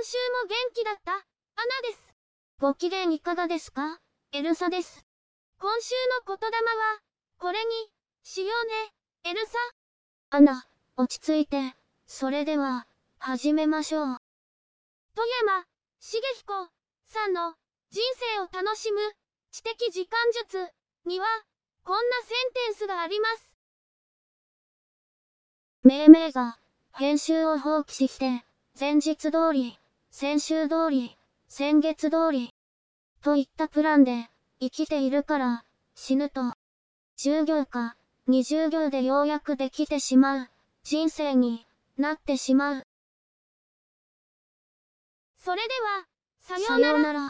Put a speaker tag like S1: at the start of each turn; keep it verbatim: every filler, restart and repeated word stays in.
S1: 週も元気だった、アナです。ご機嫌いかがですか、エルサです。今週の言霊は、これに、しようね、エルサ。アナ、落ち着いて、それでは、始めましょう。富山、茂彦さんの、人生を楽しむ、知的時間術には、こんなセンテンスがあります。命名が、編集を放棄して、前日通り、先週通り、先月通り、といったプランで、生きているから、死ぬと、じゅう行か、にじゅう行でようやくできてしまう、人生になってしまう。それでは、さようなら。